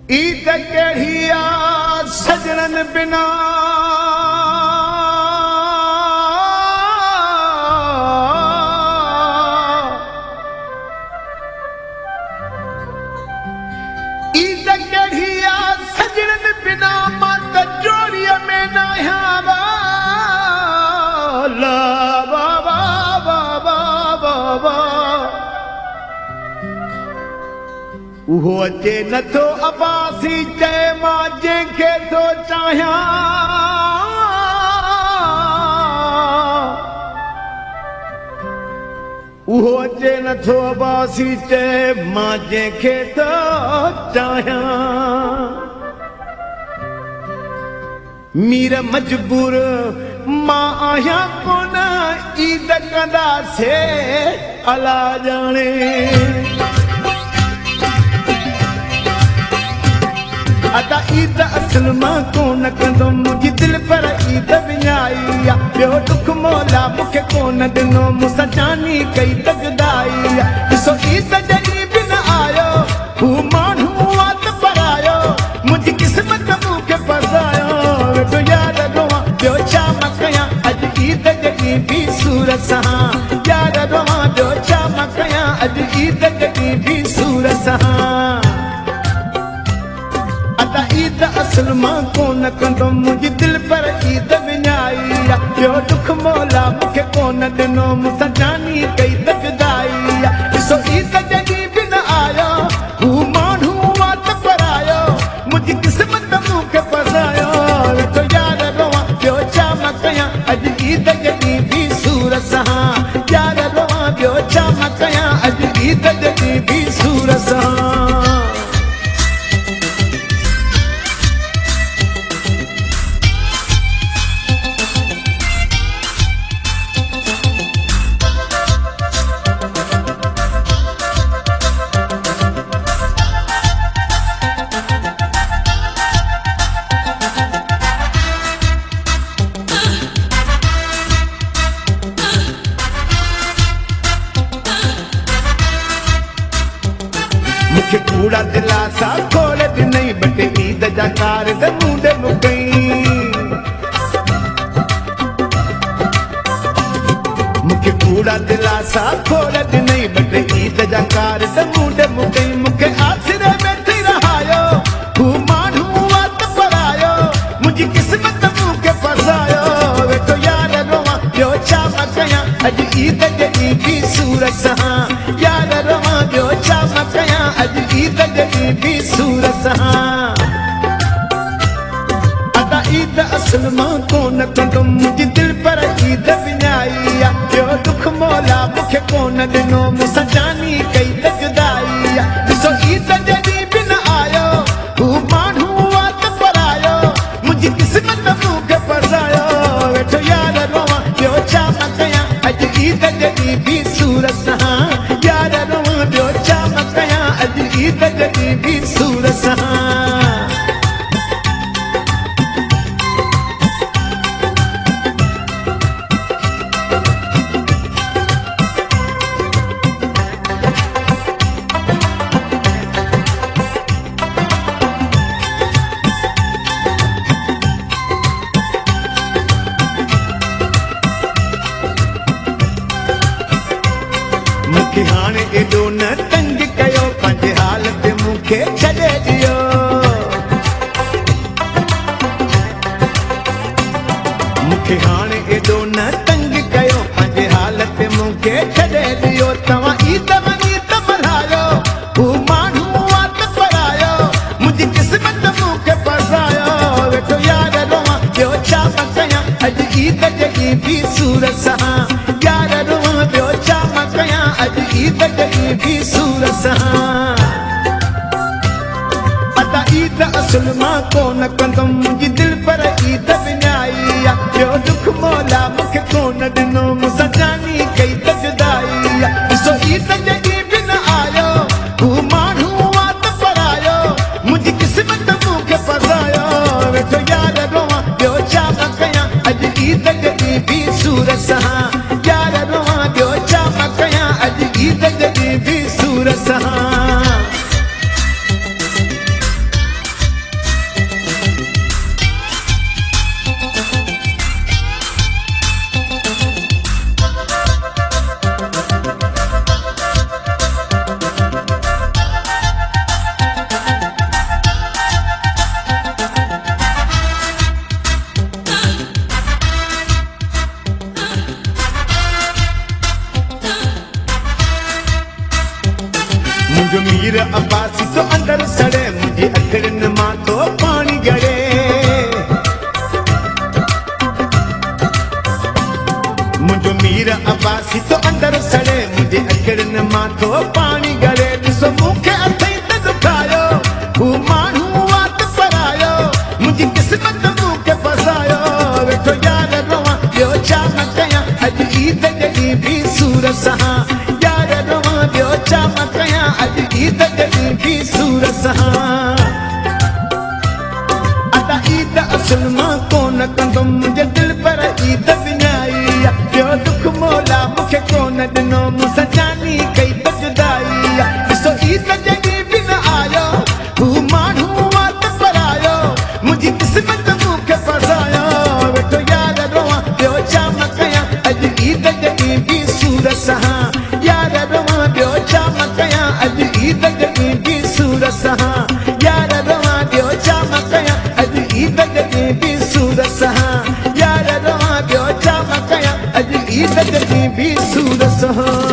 ईद कहिड़ी आ सजणनि बिना ईद कहिड़ी आ सजणनि बिना मां त जोड़ीअ में न आहियां उहो अचे नथो अब्बासी चए मां जंहिंखे थो चाहियां उहो अचे नथो अब्बासी चए मां जंहिंखे थो चाहियां मीर मजबूर मां आहियां कोन ईद कंदासीं अला ॼाणे अदा ईद असल मां कोन कंदो मुंहिंजी दिलि पर ईद विञाई ॿियो दुख मौला मूंखे कोन ॾिनो मूंसां जानी कई तकदाई ॾिसो ईद जॾहिं बि न आयो हू माण्हू वात परायो मुंहिंजी क़िस्मत मूंखे फसायो वेठो यार रोवां ॿियो छा मां कयां अॼु ईद जॾहिं बि सूर सां यार रोवां ॿियो छा मां कयां अॼु ईद जॾहिं बि सूर सां ईद असल मां कोन कंदो मुंहिंजी दिलि पर ईद विञाई ॿियो दुख मौला मूंखे कोन ॾिनो मूंसां जानी कई तकदाई ॾिसो ईद जॾहिं बि न आयो हू माण्हू वात परायो मुंहिंजी क़िस्मत मूंखे फसायो वेठो यार रोवां ॿियो छा मां कयां अॼु ईद जॾहिं बि सूर सां यार रोवां ॿियो छा मां कयां अॼु ईद जॾहिं बि सूर सां मूंखे कूड़ा दिलासा खोड़ ॾिनई बटे ईद जा कारद मुंडे मुकई मूंखे कूड़ा दिलासा खोड़ ॾिनई बटे ईद जा कारद मुंडे मुकई मूंखे आसिरे में थी रहायो हू माण्हू वात परायो मुंहिंजी क़िस्मत मूंखे फसायो वेठो यार रोवां ॿियो छा मां कयां अॼु ईद जॾहिं बि सूर सां यार रोवां ॿियो छा मां कयां अॼु ईद जॾहिं बि सूर सां अदा ईद असल मां कोन कंदो मुंहिंजी दिलि पर ईद विञाई ॿियो दुख मौला मूंखे कोन ॾिनो मूंसां जानी कई तकदाई ॾिसो ईद जॾहिं बि न आयो हू माण्हू वात परायो मुंहिंजी क़िस्मत मूंखे फसायो वेठो यार रोवां ॿियो छा मां कयां अॼु ईद जॾहिं बि सूर सां यार रोवां ॿियो छा मां कयां अॼु ईद जॾहिं बि सूर सां मूंखे हाणे एॾो न तंग कयो पंहिंजे हाल ते मूंखे छॾे ॾियो मूंखे हाणे एॾो न तंग कयो पंहिंजे हाल ते मूंखे छॾे ॾियो तव्हां ईद वञी त मल्हायो हू माण्हू वात परायो मुंहिंजी क़िस्मत मूंखे फसायो वेठो यार रोवां ॿियो छा मां कयां अॼु ईद जॾहिं बि सूर सां यार रोवां ॿियो छा मां कयां अॼु ईद जॾहिं बि सूर सां अदा ईद असल मां कोन कंदो मुंहिंजी दिलि पर ईद विञाई ॿियो दुख मौला मूंखे कोन ॾिनो मूंसां जानी कई तकदाई ॾिसो ईद जॾहिं बि न आयो हू माण्हू वात परायो मुंहिंजी क़िस्मत मूंखे फसायो वेठो यार रोवां ॿियो छा मां कयां अॼु ईद जॾहिं बि सूर सां यार रोवां ॿियो छा मां कयां अॼु ईद जॾहिं बि सूर सां मुझो मीर अब्बासी तो अंदर सड़े मुझे अखड़न मां तो पानी गड़े मुझो मीर अब्बासी तो अंदर सड़े मुझे अखड़न मां तो पानी गड़े ॾिसो मूंखे अथई त दुखायो हू माण्हू वात परायो मुंहिंजी क़िस्मत मूंखे फसायो वेठो यार रोवां ॿियो छा मां कयां अॼु ईद जॾहिं बि सूर सहां यार रोवां ॿियो छा मां कयां अॼु ईद जॾहिं बि सूर सहां अदा ईद असुल मां कोन कंदुमि मुंहिंजे दिलि पर ईद विञाई ॿियो दुख मौला मूंखे कोन ॾिनो मूंसां जानी कई त जुदाई ॾिसो ईद जॾहिं बि न आयो हू माण्हू वात परायो मुंहिंजी क़िस्मत मूंखे फसायो वेठो यार रोवां ॿियो छा मां कयां अॼु ईद जॾहिं बि सूर सहां यार रोवां ॿियो छा मां कयां अॼु ईद जॾहिं बि सूर सहां यार रोवां ॿियो छा मां कयां अॼु ईद जॾहिं बि सूर सहां यार रोवां ॿियो छा मां कयां अॼु ईद जॾहिं बि सूर सहां